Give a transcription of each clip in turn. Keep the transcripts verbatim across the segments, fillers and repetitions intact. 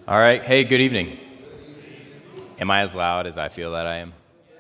All right. Hey, good evening. Am I as loud as I feel that I am?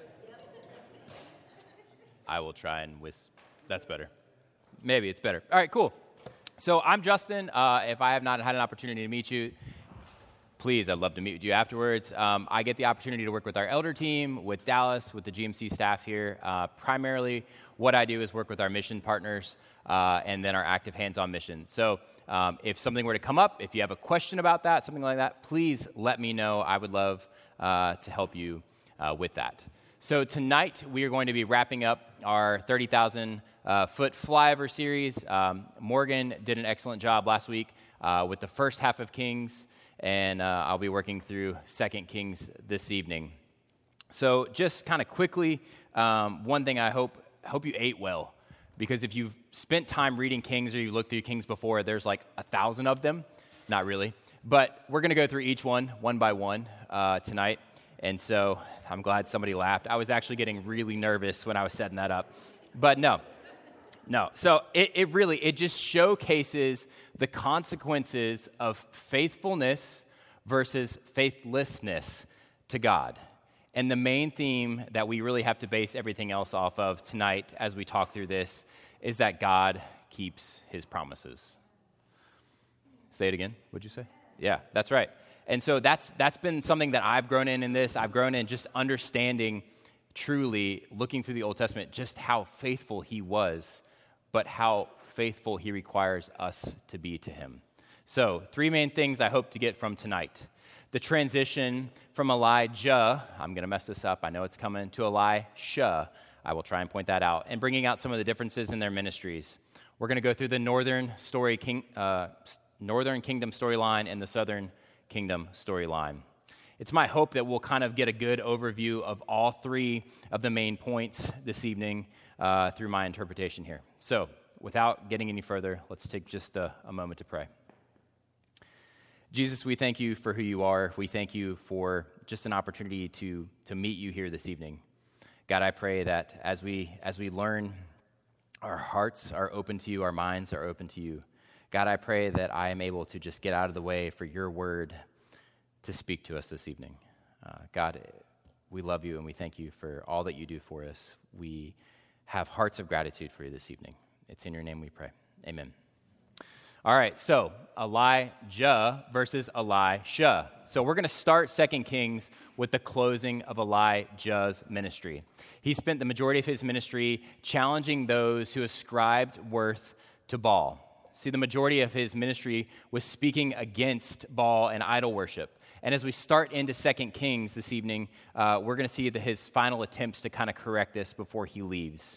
I will try and whis. That's better. Maybe it's better. All right, cool. So I'm Justin. Uh, if I have not had an opportunity to meet you, please, I'd love to meet with you afterwards. Um, I get the opportunity to work with our elder team, with Dallas, with the G M C staff here. Uh, primarily, what I do is work with our mission partners uh, and then our active hands-on mission. So um, if something were to come up, if you have a question about that, something like that, please let me know. I would love uh, to help you uh, with that. So tonight, we are going to be wrapping up our thirty thousand uh, foot flyover series. Um, Morgan did an excellent job last week uh, with the first half of Kings, and uh, I'll be working through Second Kings this evening. So just kind of quickly, um, one thing I hope hope you ate well, because if you've spent time reading Kings or you looked through Kings before, there's like a thousand of them. Not really, but we're going to go through each one, one by one uh, tonight, and so I'm glad somebody laughed. I was actually getting really nervous when I was setting that up, but no. No, so it, it really, it just showcases the consequences of faithfulness versus faithlessness to God. And the main theme that we really have to base everything else off of tonight as we talk through this is that God keeps his promises. Say it again, what'd you say? Yeah, that's right. And so that's that's been something that I've grown in in this. I've grown in just understanding truly, looking through the Old Testament, just how faithful he was, but how faithful he requires us to be to him. So, three main things I hope to get from tonight. The transition from Elijah, I'm going to mess this up, I know it's coming, to Elisha. I will try and point that out, and bringing out some of the differences in their ministries. We're going to go through the Northern story, king, uh, Northern Kingdom storyline and the Southern Kingdom storyline. It's my hope that we'll kind of get a good overview of all three of the main points this evening uh, through my interpretation here. So, without getting any further, let's take just a, a moment to pray. Jesus, we thank you for who you are. We thank you for just an opportunity to, to meet you here this evening. God, I pray that as we as we learn, our hearts are open to you, our minds are open to you. God, I pray that I am able to just get out of the way for your word to speak to us this evening. Uh, God, we love you and we thank you for all that you do for us. We have hearts of gratitude for you this evening. It's in your name we pray. Amen. All right, so Elijah versus Elisha. So we're going to start Second Kings with the closing of Elijah's ministry. He spent the majority of his ministry challenging those who ascribed worth to Baal. See, the majority of his ministry was speaking against Baal and idol worship. And as we start into Second Kings this evening, uh, we're going to see the, his final attempts to kind of correct this before he leaves.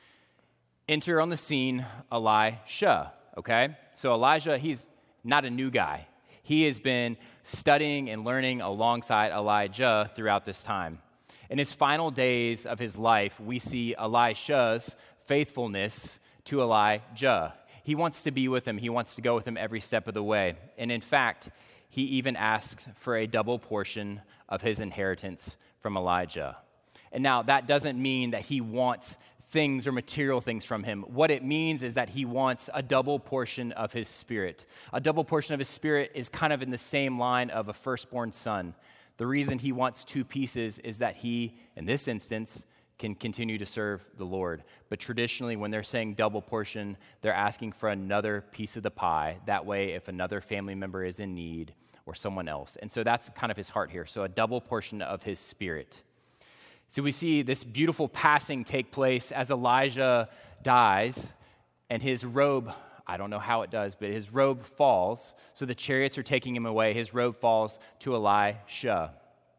Enter on the scene Elisha, okay? So Elijah, he's not a new guy. He has been studying and learning alongside Elijah throughout this time. In his final days of his life, we see Elisha's faithfulness to Elijah. He wants to be with him. He wants to go with him every step of the way. And in fact, he even asks for a double portion of his inheritance from Elijah. And now, that doesn't mean that he wants things or material things from him. What it means is that he wants a double portion of his spirit. A double portion of his spirit is kind of in the same line of a firstborn son. The reason he wants two pieces is that he, in this instance, can continue to serve the Lord. But traditionally, when they're saying double portion, they're asking for another piece of the pie. That way, if another family member is in need or someone else. And so that's kind of his heart here. So a double portion of his spirit. So we see this beautiful passing take place as Elijah dies, and his robe, I don't know how it does, but his robe falls. So the chariots are taking him away. His robe falls to Elisha.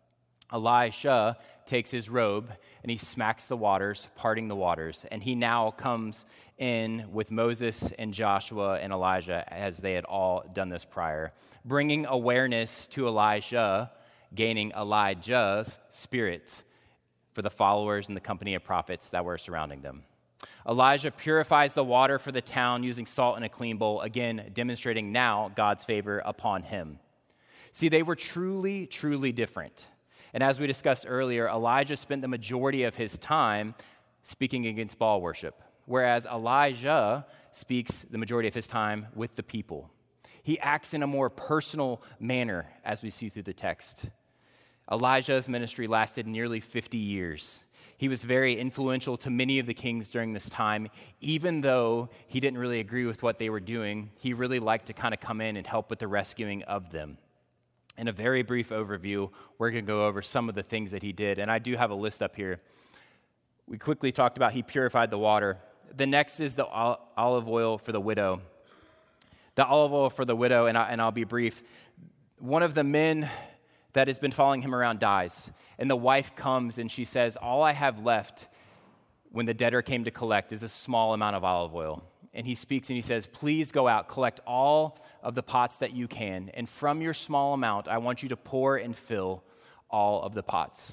Elisha takes his robe and he smacks the waters, parting the waters. And he now comes in with Moses and Joshua and Elijah, as they had all done this prior, bringing awareness to Elisha, gaining Elijah's spirit for the followers and the company of prophets that were surrounding them. Elijah purifies the water for the town using salt in a clean bowl, again demonstrating now God's favor upon him. See, they were truly, truly different. And as we discussed earlier, Elijah spent the majority of his time speaking against Baal worship, whereas Elijah speaks the majority of his time with the people. He acts in a more personal manner, as we see through the text. Elijah's ministry lasted nearly fifty years. He was very influential to many of the kings during this time. Even though he didn't really agree with what they were doing, he really liked to kind of come in and help with the rescuing of them. In a very brief overview, we're going to go over some of the things that he did. And I do have a list up here. We quickly talked about he purified the water. The next is the olive oil for the widow. The olive oil for the widow, and, I, and I'll be brief. One of the men that has been following him around dies, and the wife comes and she says, all I have left when the debtor came to collect is a small amount of olive oil. And he speaks and he says, please go out, collect all of the pots that you can, and from your small amount, I want you to pour and fill all of the pots.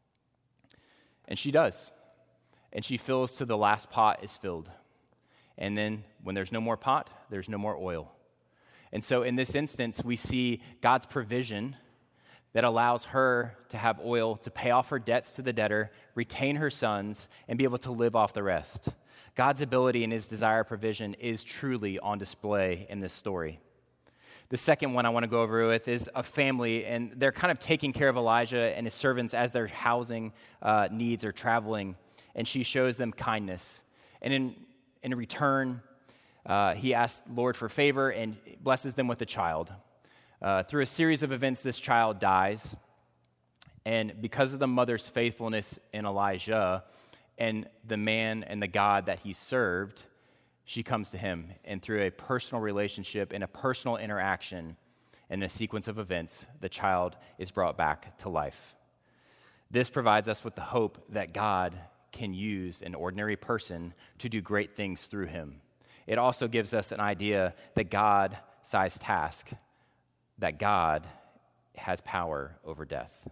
And she does. And she fills till the last pot is filled. And then when there's no more pot, there's no more oil. And so in this instance, we see God's provision that allows her to have oil to pay off her debts to the debtor, retain her sons, and be able to live off the rest. God's ability and his desire provision is truly on display in this story. The second one I want to go over with is a family, and they're kind of taking care of Elijah and his servants as their housing uh, needs are traveling, and she shows them kindness. And in, in return, uh, he asks Lord for favor and blesses them with a child. Uh, through a series of events, this child dies, and because of the mother's faithfulness in Elijah and the man and the God that he served, she comes to him, and through a personal relationship and a personal interaction and a sequence of events, the child is brought back to life. This provides us with the hope that God can use an ordinary person to do great things through him. It also gives us an idea that God-sized task, that God has power over death.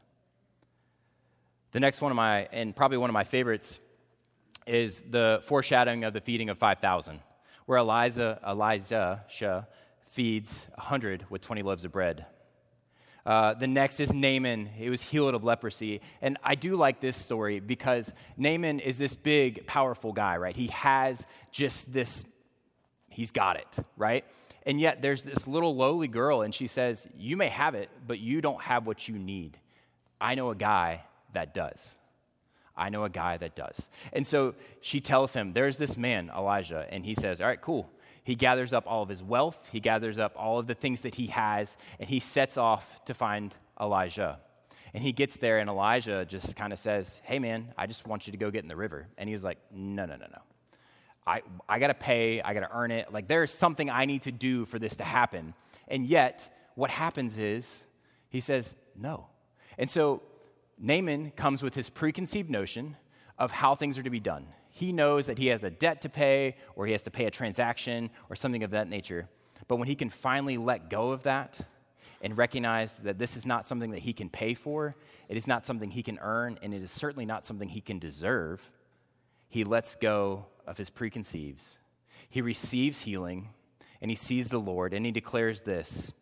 The next one of my, and probably one of my favorites, is the foreshadowing of the feeding of five thousand, where Elijah, Elijah feeds one hundred with twenty loaves of bread. Uh, the next is Naaman. He was healed of leprosy. And I do like this story because Naaman is this big, powerful guy, right? He has just this, he's got it, right? And yet there's this little lowly girl, and she says, you may have it, but you don't have what you need. I know a guy that does. I know a guy that does. And so she tells him, there's this man, Elijah, and he says, all right, cool. He gathers up all of his wealth. He gathers up all of the things that he has, and he sets off to find Elijah. And he gets there, and Elijah just kind of says, hey, man, I just want you to go get in the river. And he's like, no, no, no, no. I, I got to pay. I got to earn it. Like, there's something I need to do for this to happen. And yet, what happens is he says, no. And so Naaman comes with his preconceived notion of how things are to be done. He knows that he has a debt to pay, or he has to pay a transaction, or something of that nature. But when he can finally let go of that and recognize that this is not something that he can pay for, it is not something he can earn, and it is certainly not something he can deserve, he lets go of his preconceives. He receives healing, and he sees the Lord, and he declares this,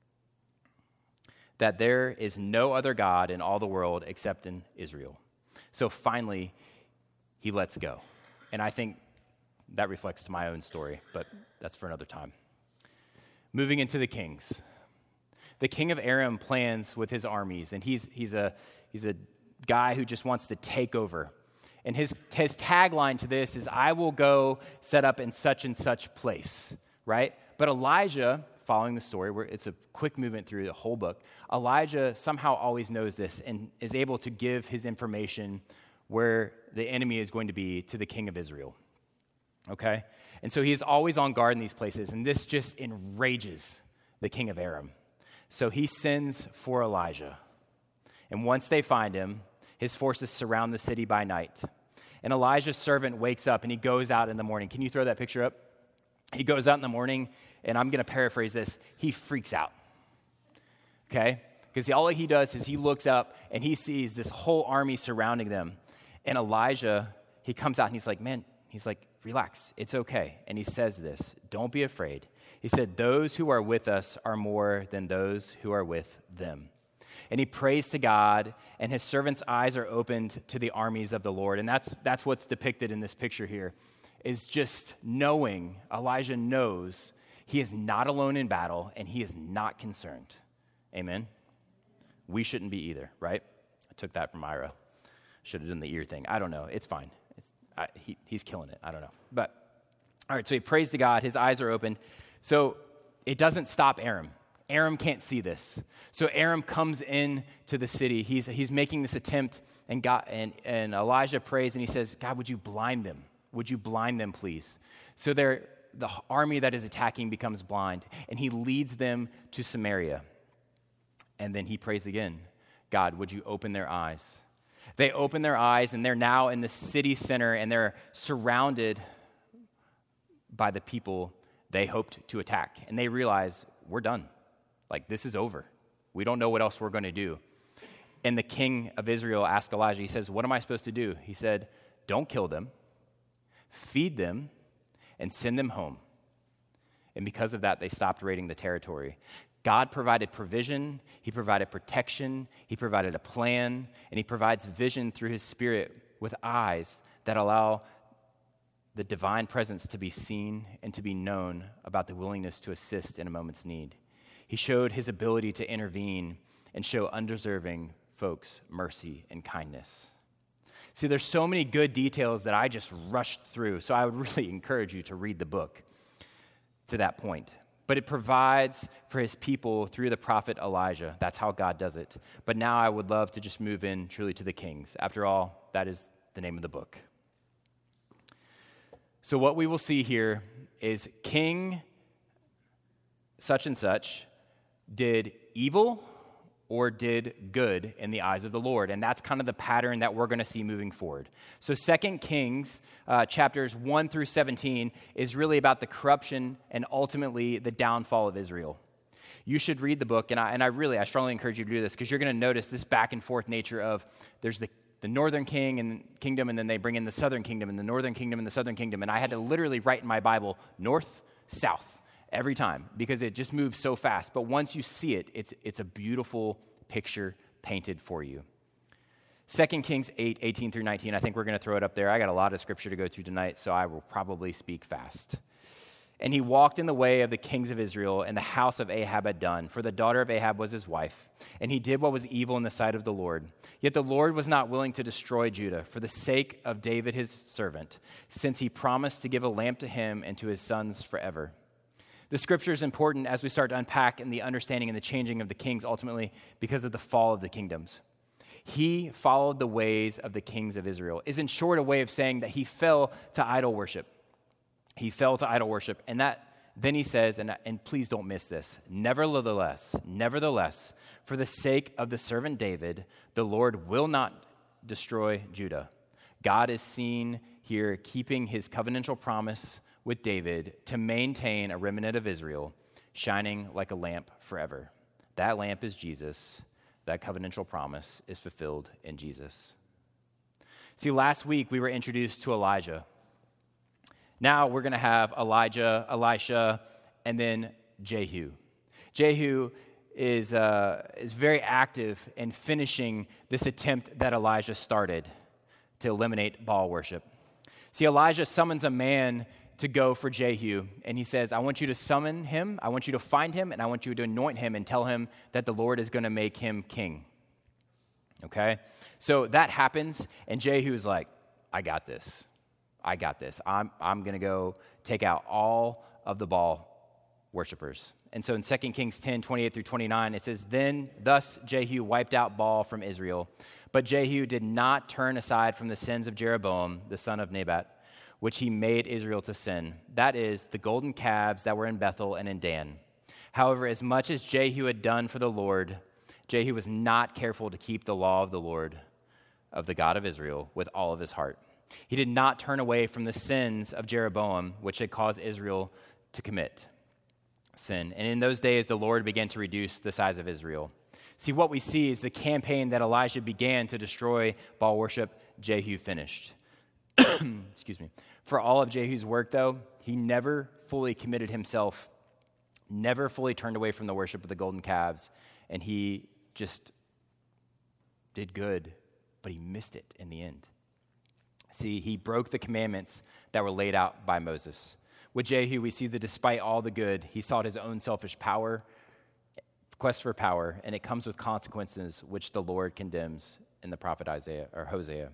that there is no other God in all the world except in Israel. So finally, he lets go. And I think that reflects to my own story, but that's for another time. Moving into the kings. The king of Aram plans with his armies, and he's he's a he's a guy who just wants to take over. And his his tagline to this is, I will go set up in such and such place, right? But Elijah, following the story, where it's a quick movement through the whole book, Elijah somehow always knows this and is able to give his information where the enemy is going to be to the king of Israel, okay? And so he's always on guard in these places, and this just enrages the king of Aram. So he sends for Elijah, and once they find him, his forces surround the city by night. And Elijah's servant wakes up, and he goes out in the morning. Can you throw that picture up? He goes out in the morning, and I'm going to paraphrase this. He freaks out, okay? Because all he does is he looks up, and he sees this whole army surrounding them. And Elijah, he comes out, and he's like, man, he's like, relax, it's okay. And he says this, don't be afraid. He said, those who are with us are more than those who are with them. And he prays to God, and his servant's eyes are opened to the armies of the Lord. And that's that's what's depicted in this picture here, is just knowing, Elijah knows He is not alone in battle, and he is not concerned. Amen? We shouldn't be either, right? I took that from Ira. Should have done the ear thing. I don't know. It's fine. It's, I, he, he's killing it. I don't know. But, all right, so he prays to God. His eyes are opened. So it doesn't stop Aram. Aram can't see this. So Aram comes in to the city. He's, he's making this attempt, and, God, and, and Elijah prays, and he says, God, would you blind them? Would you blind them, please? So they're, the army that is attacking becomes blind, and he leads them to Samaria. And then he prays again, God, would you open their eyes? They open their eyes, and they're now in the city center, and they're surrounded by the people they hoped to attack. And they realize, we're done. Like, this is over. We don't know what else we're going to do. And the king of Israel asked Elijah, he says, what am I supposed to do? He said, don't kill them, feed them, and send them home. And because of that, they stopped raiding the territory. God provided provision, he provided protection, he provided a plan, and he provides vision through his Spirit with eyes that allow the divine presence to be seen and to be known about the willingness to assist in a moment's need. He showed his ability to intervene and show undeserving folks mercy and kindness. See, there's so many good details that I just rushed through, so I would really encourage you to read the book to that point. But it provides for his people through the prophet Elijah. That's how God does it. But now I would love to just move in truly to the kings. After all, that is the name of the book. So what we will see here is King such and such did evil or did good in the eyes of the Lord. And that's kind of the pattern that we're going to see moving forward. So Second Kings uh, chapters one through seventeen is really about the corruption and ultimately the downfall of Israel. You should read the book, and I, and I really, I strongly encourage you to do this because you're going to notice this back and forth nature of there's the, the northern king and kingdom, and then they bring in the southern kingdom, and the northern kingdom and the southern kingdom. And I had to literally write in my Bible, north, south, every time, because it just moves so fast. But once you see it, it's it's a beautiful picture painted for you. Second Kings eight, eighteen through nineteen, I think we're going to throw it up there. I got a lot of scripture to go through tonight, so I will probably speak fast. And he walked in the way of the kings of Israel, and the house of Ahab had done, for the daughter of Ahab was his wife. And he did what was evil in the sight of the Lord. Yet the Lord was not willing to destroy Judah for the sake of David his servant, since he promised to give a lamp to him and to his sons forever. The scripture is important as we start to unpack in the understanding and the changing of the kings ultimately because of the fall of the kingdoms. He followed the ways of the kings of Israel is in short a way of saying that he fell to idol worship. He fell to idol worship. And that then he says, and, and please don't miss this, nevertheless, nevertheless, for the sake of the servant David, the Lord will not destroy Judah. God is seen here keeping his covenantal promise with David to maintain a remnant of Israel, shining like a lamp forever. That lamp is Jesus. That covenantal promise is fulfilled in Jesus. See, last week we were introduced to Elijah. Now we're going to have Elijah, Elisha, and then Jehu. Jehu is, uh, is very active in finishing this attempt that Elijah started to eliminate Baal worship. See, Elijah summons a man to go for Jehu, and he says, I want you to summon him, I want you to find him, and I want you to anoint him and tell him that the Lord is going to make him king. Okay? So that happens, and Jehu's like, I got this. I got this. I'm, I'm going to go take out all of the Baal worshipers. And so in Second Kings ten, twenty-eight through twenty-nine, it says, Then thus Jehu wiped out Baal from Israel, but Jehu did not turn aside from the sins of Jeroboam, the son of Nebat, which he made Israel to sin. That is, the golden calves that were in Bethel and in Dan. However, as much as Jehu had done for the Lord, Jehu was not careful to keep the law of the Lord, of the God of Israel, with all of his heart. He did not turn away from the sins of Jeroboam, which had caused Israel to commit sin. And in those days, the Lord began to reduce the size of Israel. See, what we see is the campaign that Elijah began to destroy Baal worship, Jehu finished. Excuse me. For all of Jehu's work, though, he never fully committed himself, never fully turned away from the worship of the golden calves, and he just did good, but he missed it in the end. See, he broke the commandments that were laid out by Moses. With Jehu, we see that despite all the good, he sought his own selfish power, quest for power, and it comes with consequences which the Lord condemns in the prophet Isaiah or Hosea.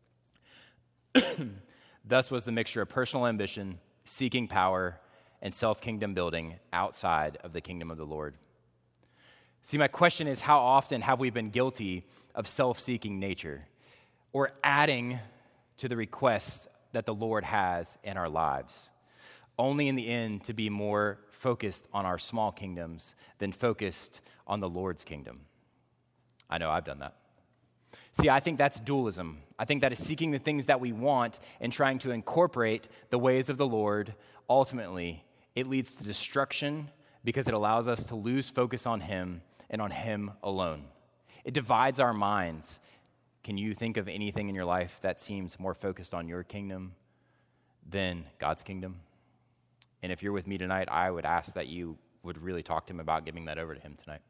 Thus was the mixture of personal ambition, seeking power, and self-kingdom building outside of the kingdom of the Lord. See, my question is, how often have we been guilty of self-seeking nature or adding to the requests that the Lord has in our lives, only in the end to be more focused on our small kingdoms than focused on the Lord's kingdom? I know I've done that. See, I think that's dualism. I think that is seeking the things that we want and trying to incorporate the ways of the Lord. Ultimately, it leads to destruction because it allows us to lose focus on Him and on Him alone. It divides our minds. Can you think of anything in your life that seems more focused on your kingdom than God's kingdom? And if you're with me tonight, I would ask that you would really talk to Him about giving that over to Him tonight.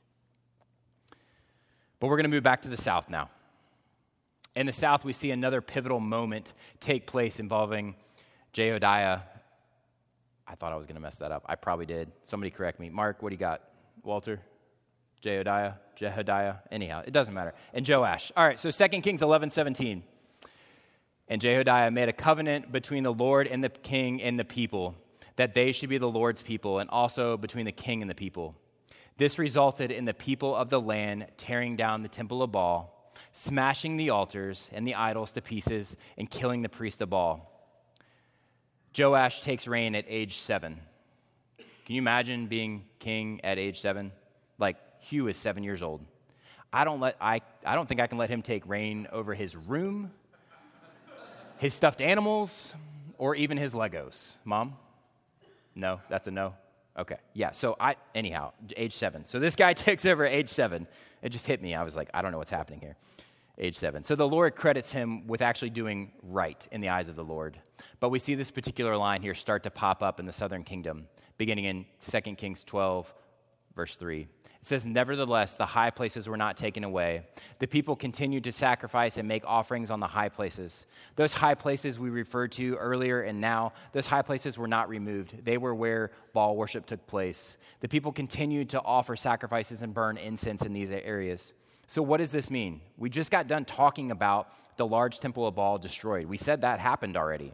But we're going to move back to the South now. In the South, we see another pivotal moment take place involving Jehodiah. I thought I was going to mess that up. I probably did. Somebody correct me. Mark, what do you got? Walter? Jehodiah? Jehodiah? Anyhow, it doesn't matter. And Joash. All right, so Second Kings eleven seventeen. And Jehodiah made a covenant between the Lord and the king and the people, that they should be the Lord's people, and also between the king and the people. This resulted in the people of the land tearing down the temple of Baal, smashing the altars and the idols to pieces, and killing the priest of Baal. Joash takes reign at age seven. Can you imagine being king at age seven? Like, Hugh is seven years old. I don't let I I don't think I can let him take reign over his room, his stuffed animals, or even his Legos. Mom? No, that's a no. Okay, yeah, so I, anyhow, age seven. So this guy takes over at age seven. It just hit me. I was like, I don't know what's happening here. Age seven. So the Lord credits him with actually doing right in the eyes of the Lord. But we see this particular line here start to pop up in the southern kingdom, beginning in Second Kings twelve, verse three. It says, nevertheless, the high places were not taken away. The people continued to sacrifice and make offerings on the high places. Those high places we referred to earlier and now, those high places were not removed. They were where Baal worship took place. The people continued to offer sacrifices and burn incense in these areas. So what does this mean? We just got done talking about the large temple of Baal destroyed. We said that happened already.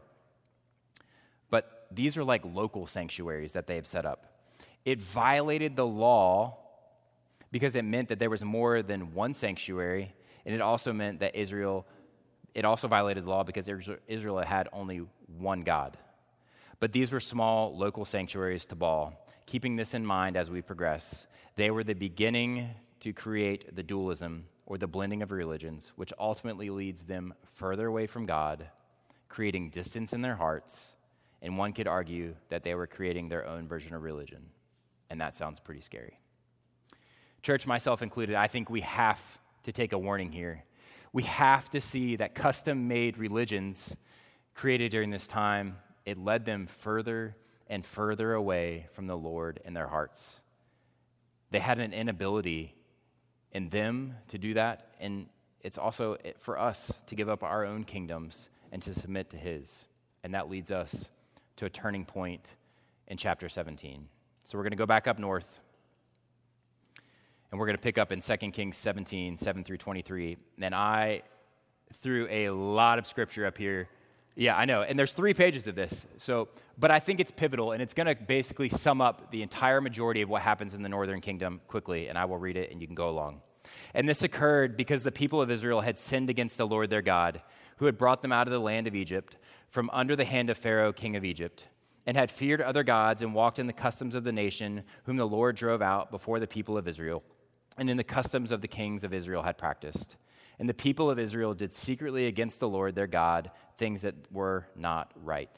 But these are like local sanctuaries that they have set up. It violated the law because it meant that there was more than one sanctuary, and it also meant that Israel, it also violated the law because Israel had only one God. But these were small local sanctuaries to Baal. Keeping this in mind as we progress, they were the beginning to create the dualism or the blending of religions, which ultimately leads them further away from God, creating distance in their hearts, and one could argue that they were creating their own version of religion. And that sounds pretty scary. Church, myself included, I think we have to take a warning here. We have to see that custom-made religions created during this time, it led them further and further away from the Lord in their hearts. They had an inability in them to do that, and it's also for us to give up our own kingdoms and to submit to His. And that leads us to a turning point in chapter seventeen. So we're going to go back up north. And we're going to pick up in Second Kings seventeen, seven through twenty-three. And I threw a lot of scripture up here. Yeah, I know. And there's three pages of this. So, but I think it's pivotal, and it's going to basically sum up the entire majority of what happens in the northern kingdom quickly. And I will read it, and you can go along. And this occurred because the people of Israel had sinned against the Lord their God, who had brought them out of the land of Egypt, from under the hand of Pharaoh, king of Egypt, and had feared other gods and walked in the customs of the nation whom the Lord drove out before the people of Israel, and in the customs of the kings of Israel had practiced. And the people of Israel did secretly against the Lord their God things that were not right.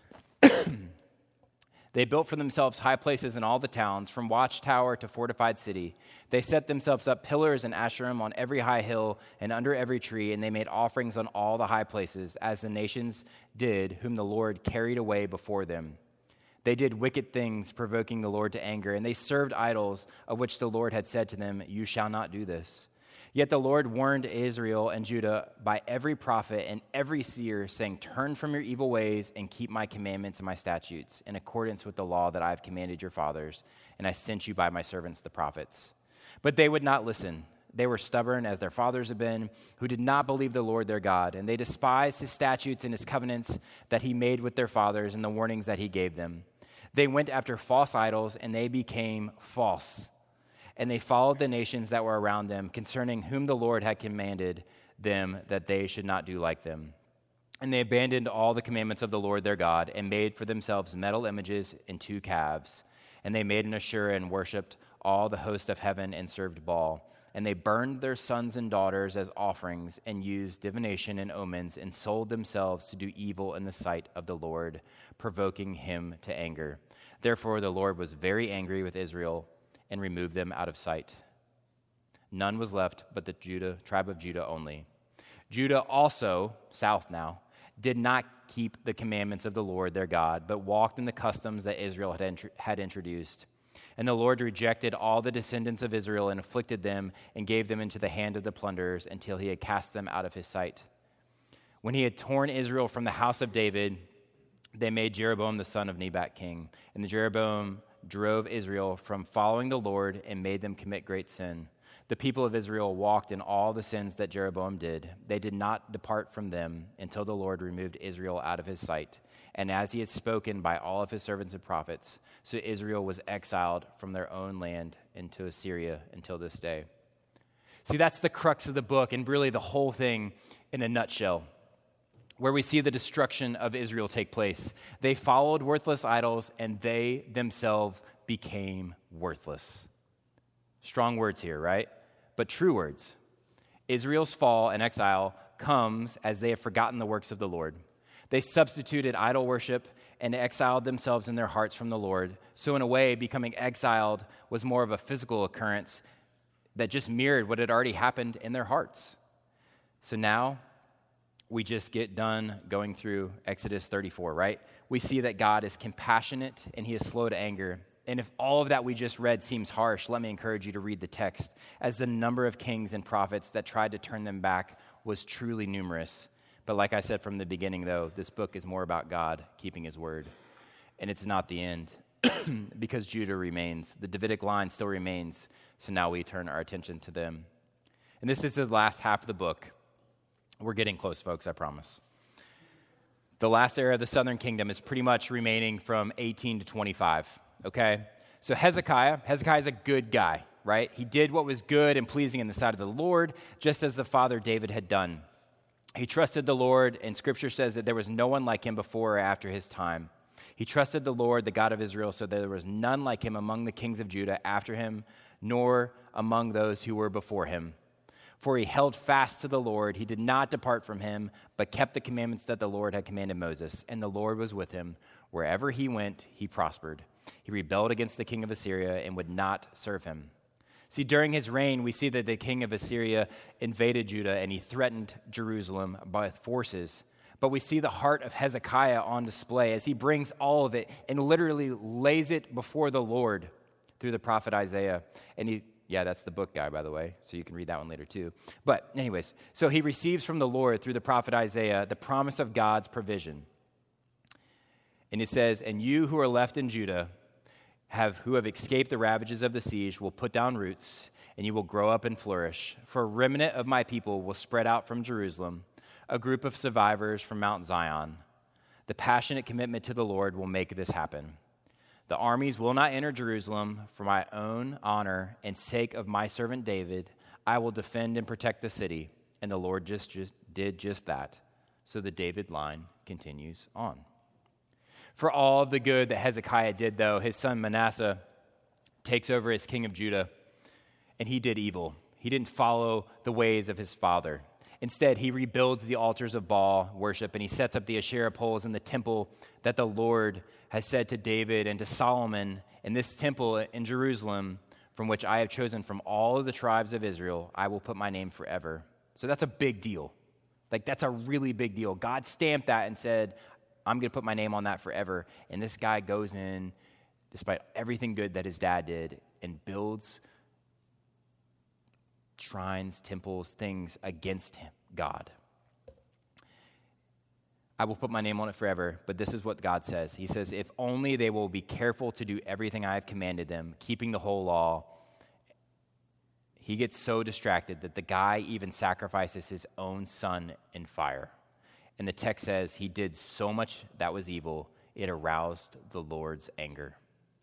They built for themselves high places in all the towns, from watchtower to fortified city. They set themselves up pillars and asherim on every high hill and under every tree, and they made offerings on all the high places, as the nations did, whom the Lord carried away before them. They did wicked things, provoking the Lord to anger, and they served idols, of which the Lord had said to them, "You shall not do this." Yet the Lord warned Israel and Judah by every prophet and every seer, saying, turn from your evil ways and keep my commandments and my statutes in accordance with the law that I have commanded your fathers, and I sent you by my servants the prophets. But they would not listen. They were stubborn as their fathers had been, who did not believe the Lord their God, and they despised his statutes and his covenants that he made with their fathers and the warnings that he gave them. They went after false idols, and they became false. And they followed the nations that were around them, concerning whom the Lord had commanded them that they should not do like them. And they abandoned all the commandments of the Lord their God, and made for themselves metal images and two calves. And they made an Asherah and worshipped all the host of heaven and served Baal. And they burned their sons and daughters as offerings, and used divination and omens, and sold themselves to do evil in the sight of the Lord, provoking him to anger. Therefore the Lord was very angry with Israel, and removed them out of sight. None was left but the Judah, tribe of Judah only. Judah also, south now, did not keep the commandments of the Lord their God, but walked in the customs that Israel had, int- had introduced. And the Lord rejected all the descendants of Israel and afflicted them and gave them into the hand of the plunderers until he had cast them out of his sight. When he had torn Israel from the house of David, they made Jeroboam the son of Nebat king. And the Jeroboam drove Israel from following the Lord and made them commit great sin. The people of Israel walked in all the sins that Jeroboam did. They did not depart from them until the Lord removed Israel out of his sight. And as he had spoken by all of his servants and prophets, so Israel was exiled from their own land into Assyria until this day. See, that's the crux of the book, and really the whole thing in a nutshell, where we see the destruction of Israel take place. They followed worthless idols, and they themselves became worthless. Strong words here, right? But true words. Israel's fall and exile comes as they have forgotten the works of the Lord. They substituted idol worship and exiled themselves in their hearts from the Lord. So in a way, becoming exiled was more of a physical occurrence that just mirrored what had already happened in their hearts. So now, we just get done going through Exodus thirty-four, right? We see that God is compassionate and he is slow to anger. And if all of that we just read seems harsh, let me encourage you to read the text, as the number of kings and prophets that tried to turn them back was truly numerous. But like I said from the beginning, though, this book is more about God keeping his word. And it's not the end, because Judah remains. The Davidic line still remains, so now we turn our attention to them. And this is the last half of the book. We're getting close, folks, I promise. The last era of the southern kingdom is pretty much remaining from eighteen to twenty-five, okay? So Hezekiah, Hezekiah is a good guy, right? He did what was good and pleasing in the sight of the Lord, just as the father David had done. He trusted the Lord, and Scripture says that there was no one like him before or after his time. He trusted the Lord, the God of Israel, so that there was none like him among the kings of Judah after him, nor among those who were before him. For he held fast to the Lord. He did not depart from him, but kept the commandments that the Lord had commanded Moses. And the Lord was with him. Wherever he went, he prospered. He rebelled against the king of Assyria and would not serve him. See, during his reign, we see that the king of Assyria invaded Judah and he threatened Jerusalem by forces. But we see the heart of Hezekiah on display as he brings all of it and literally lays it before the Lord through the prophet Isaiah. And he Yeah, that's the book guy, by the way, so you can read that one later too. But anyways, so he receives from the Lord through the prophet Isaiah the promise of God's provision. And it says, and you who are left in Judah, have who have escaped the ravages of the siege, will put down roots, and you will grow up and flourish. For a remnant of my people will spread out from Jerusalem, a group of survivors from Mount Zion. The passionate commitment to the Lord will make this happen. The armies will not enter Jerusalem. For my own honor and sake of my servant David, I will defend and protect the city. And the Lord just, just did just that. So the David line continues on. For all of the good that Hezekiah did, though, his son Manasseh takes over as king of Judah, and he did evil. He didn't follow the ways of his father. Instead, he rebuilds the altars of Baal worship, and he sets up the Asherah poles in the temple that the Lord has said to David and to Solomon, in this temple in Jerusalem, from which I have chosen from all of the tribes of Israel, I will put my name forever. So that's a big deal. Like, that's a really big deal. God stamped that and said, I'm going to put my name on that forever. And this guy goes in, despite everything good that his dad did, and builds shrines, temples, things against him, God. I will put my name on it forever, but this is what God says. He says, if only they will be careful to do everything I have commanded them, keeping the whole law. He gets so distracted that the guy even sacrifices his own son in fire. And the text says he did so much that was evil, it aroused the Lord's anger.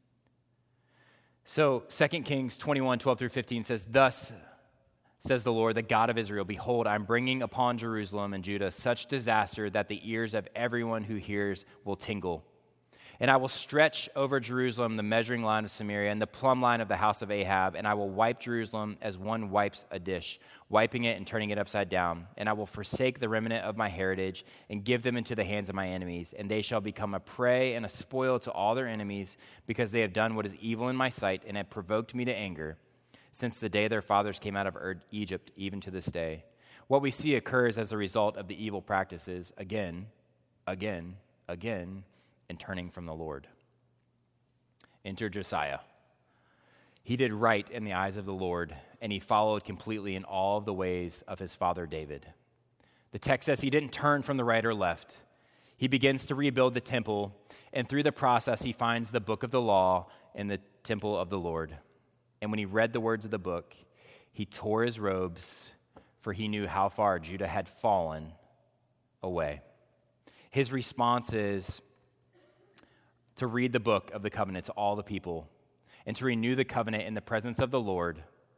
So Second Kings twenty-one, twelve through fifteen says, thus says the Lord, the God of Israel, behold, I'm bringing upon Jerusalem and Judah such disaster that the ears of everyone who hears will tingle. And I will stretch over Jerusalem the measuring line of Samaria and the plumb line of the house of Ahab, and I will wipe Jerusalem as one wipes a dish, wiping it and turning it upside down. And I will forsake the remnant of my heritage and give them into the hands of my enemies, and they shall become a prey and a spoil to all their enemies, because they have done what is evil in my sight and have provoked me to anger, since the day their fathers came out of Egypt, even to this day. What we see occurs as a result of the evil practices, again, again, again, and turning from the Lord. Enter Josiah. He did right in the eyes of the Lord, and he followed completely in all of the ways of his father David. The text says he didn't turn from the right or left. He begins to rebuild the temple, and through the process, he finds the book of the law in the temple of the Lord. And when he read the words of the book, he tore his robes, for he knew how far Judah had fallen away. His response is to read the book of the covenant to all the people and to renew the covenant in the presence of the Lord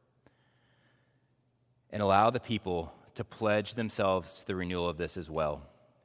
and allow the people to pledge themselves to the renewal of this as well.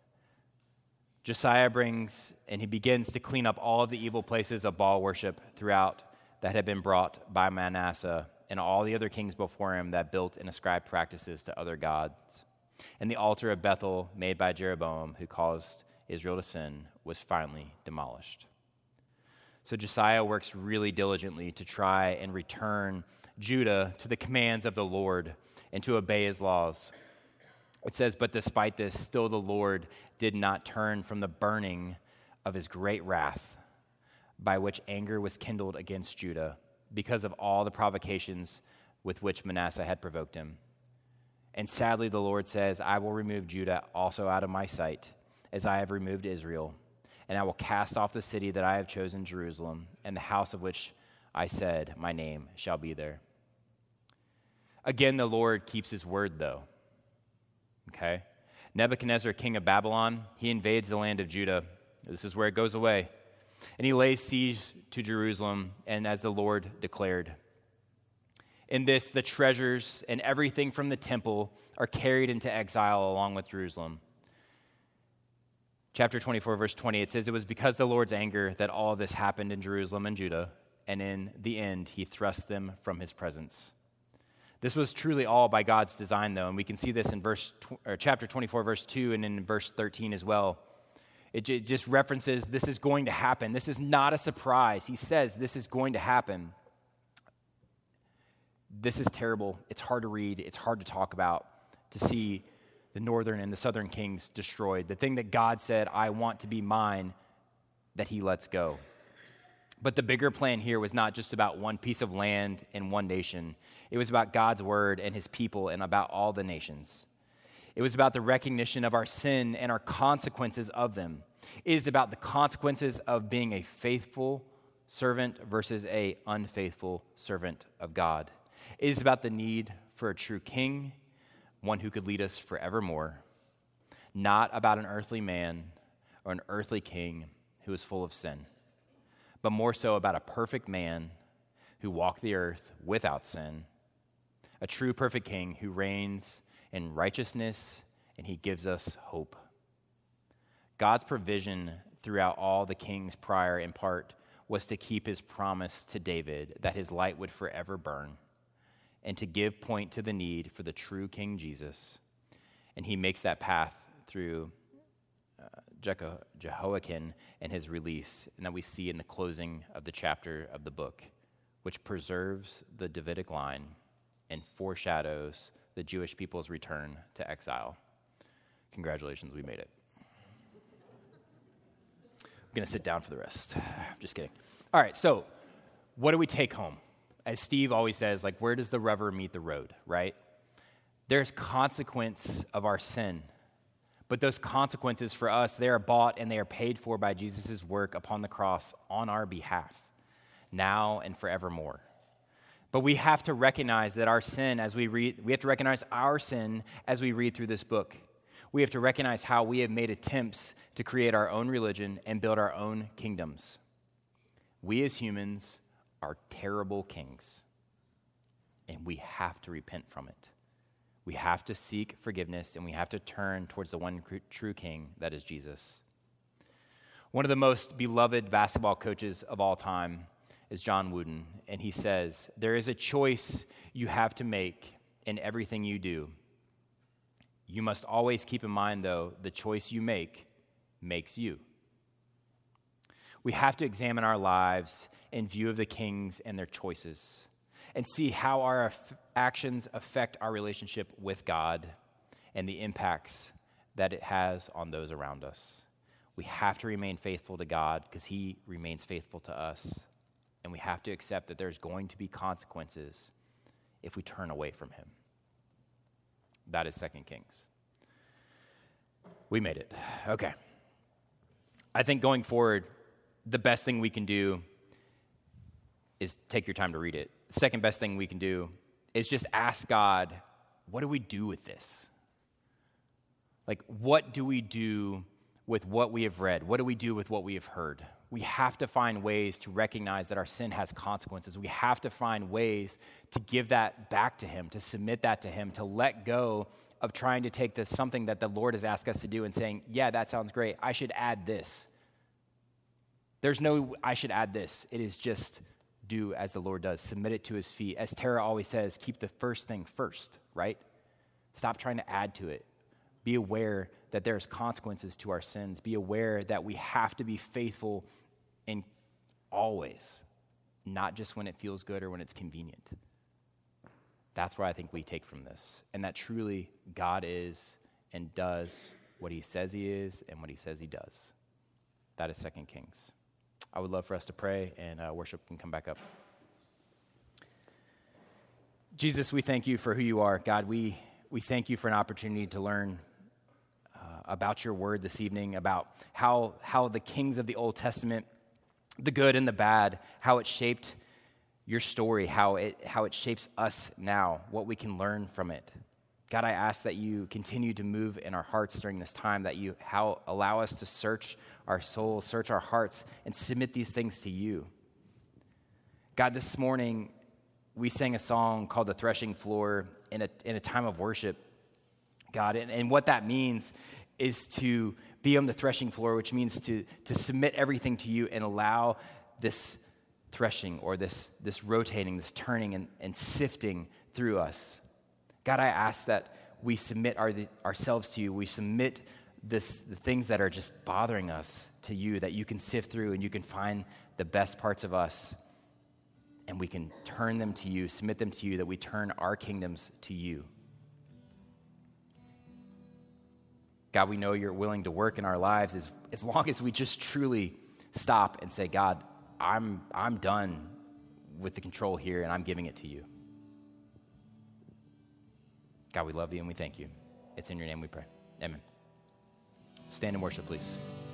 Josiah brings and he begins to clean up all of the evil places of Baal worship throughout that had been brought by Manasseh and all the other kings before him that built and ascribed practices to other gods. And the altar of Bethel made by Jeroboam, who caused Israel to sin, was finally demolished. So Josiah works really diligently to try and return Judah to the commands of the Lord and to obey his laws. It says, but despite this, still the Lord did not turn from the burning of his great wrath, by which anger was kindled against Judah because of all the provocations with which Manasseh had provoked him. And sadly, the Lord says, I will remove Judah also out of my sight, as I have removed Israel. And I will cast off the city that I have chosen, Jerusalem, and the house of which I said, my name shall be there. Again, the Lord keeps his word, though. Okay? Nebuchadnezzar, king of Babylon, he invades the land of Judah. This is where it goes away. And he lays siege to Jerusalem, and as the Lord declared. In this, the treasures and everything from the temple are carried into exile along with Jerusalem. Chapter twenty-four, verse twenty, it says, it was because the Lord's anger that all this happened in Jerusalem and Judah, and in the end, he thrust them from his presence. This was truly all by God's design, though, and we can see this in verse or chapter twenty-four, verse two, and in verse thirteen as well. It j- just references this is going to happen. This is not a surprise. He says this is going to happen. This is terrible. It's hard to read. It's hard to talk about, to see the northern and the southern kings destroyed. The thing that God said, I want to be mine, that he lets go. But the bigger plan here was not just about one piece of land and one nation. It was about God's word and his people and about all the nations. It was about the recognition of our sin and our consequences of them. It is about the consequences of being a faithful servant versus an unfaithful servant of God. It is about the need for a true king, one who could lead us forevermore, not about an earthly man or an earthly king who is full of sin, but more so about a perfect man who walked the earth without sin, a true perfect king who reigns in righteousness, and he gives us hope. God's provision throughout all the kings prior, in part, was to keep his promise to David that his light would forever burn, and to give point to the need for the true King Jesus. And he makes that path through uh, Jeho- Jehoiakim and his release, and that we see in the closing of the chapter of the book, which preserves the Davidic line and foreshadows the Jewish people's return to exile. Congratulations, we made it. I'm going to sit down for the rest. Just kidding. All right, so what do we take home? as Steve always says, like, where does the rubber meet the road, right? There's consequence of our sin. But those consequences for us, they are bought and they are paid for by Jesus' work upon the cross on our behalf, now and forevermore. But we have to recognize that our sin, as we read, we have to recognize our sin as we read through this book. We have to recognize how we have made attempts to create our own religion and build our own kingdoms. We as humans are terrible kings, and we have to repent from it. We have to seek forgiveness, and we have to turn towards the one true king, that is Jesus. One of the most beloved basketball coaches of all time is John Wooden, and he says, there is a choice you have to make in everything you do. You must always keep in mind, though, the choice you make makes you. We have to examine our lives in view of the kings and their choices, and see how our actions affect our relationship with God and the impacts that it has on those around us. We have to remain faithful to God because he remains faithful to us. And we have to accept that there's going to be consequences if we turn away from him. That is Second Kings. We made it. Okay. I think going forward, the best thing we can do is take your time to read it. The second best thing we can do is just ask God, what do we do with this? Like, what do we do with what we have read? What do we do with what we have heard? We have to find ways to recognize that our sin has consequences. We have to find ways to give that back to him, to submit that to him, to let go of trying to take this something that the Lord has asked us to do and saying, yeah, that sounds great. I should add this. There's no, I should add this. It is just do as the Lord does. Submit it to his feet. As Tara always says, keep the first thing first, right? Stop trying to add to it. Be aware that there's consequences to our sins. Be aware that we have to be faithful in always, not just when it feels good or when it's convenient. That's what I think we take from this. And that truly God is and does what he says he is and what he says he does. That is Second Kings. I would love for us to pray, and uh, worship can come back up. Jesus, we thank you for who you are. God, we, we thank you for an opportunity to learn uh, about your word this evening, about how, how the kings of the Old Testament, the good and the bad, how it shaped your story, how it, how it shapes us now, what we can learn from it. God, I ask that you continue to move in our hearts during this time, that you how allow us to search our souls, search our hearts, and submit these things to you. God, this morning, we sang a song called The Threshing Floor in a, in a time of worship, God, and, and what that means is to be on the threshing floor, which means to, to submit everything to you and allow this threshing or this, this rotating, this turning and, and sifting through us. God, I ask that we submit our, ourselves to you. We submit this, the things that are just bothering us to you, that you can sift through and you can find the best parts of us, and we can turn them to you, submit them to you, that we turn our kingdoms to you. God, we know you're willing to work in our lives as, as long as we just truly stop and say, God, I'm, I'm done with the control here, and I'm giving it to you. God, we love you and we thank you. It's in your name we pray. Amen. Stand and worship, please.